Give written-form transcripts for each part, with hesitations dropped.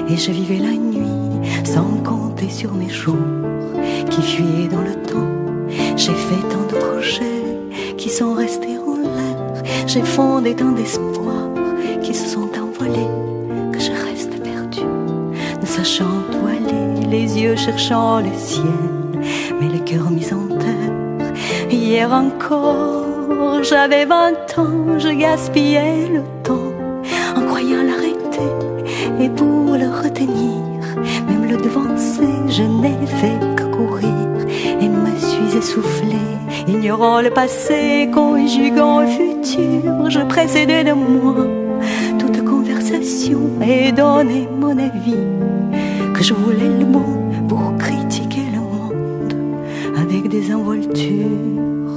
Et je vivais la nuit sans compter sur mes jours qui fuyaient dans le temps. J'ai fait tant de projets qui sont restés en l'air. J'ai fondé tant d'espoirs qui se sont envolés, que je reste perdue, ne sachant où aller, les yeux cherchant le ciel, mais le cœur mis en terre. Hier encore, j'avais 20 ans, je gaspillais le temps en croyant l'arrêter, et pour le retenir, même le devancer, je n'ai fait que courir et me suis essoufflée, ignorant le passé, conjuguant le futur. Je précédais de moi toute conversation et donnais mon avis, que je voulais le mot pour critiquer le monde avec des involtures.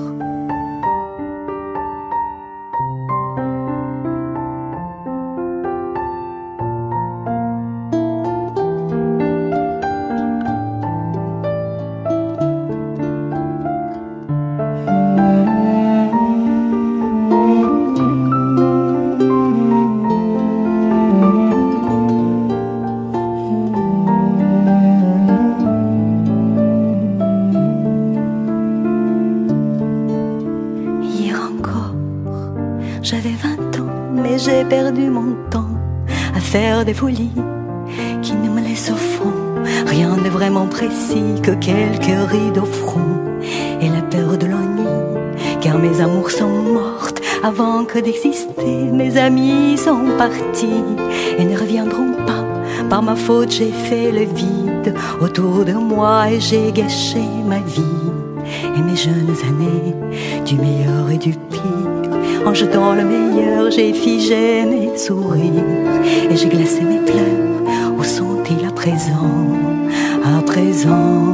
J'avais 20 ans, mais j'ai perdu mon temps à faire des folies qui ne me laissent au fond rien de vraiment précis que quelques rides au front et la peur de l'ennui, car mes amours sont mortes avant que d'exister. Mes amis sont partis et ne reviendront pas. Par ma faute, j'ai fait le vide autour de moi et j'ai gâché ma vie et mes jeunes années, du meilleur et du pire. En jetant le meilleur, j'ai figé mes sourires et j'ai glacé mes pleurs. Où sont-ils à présent? À présent.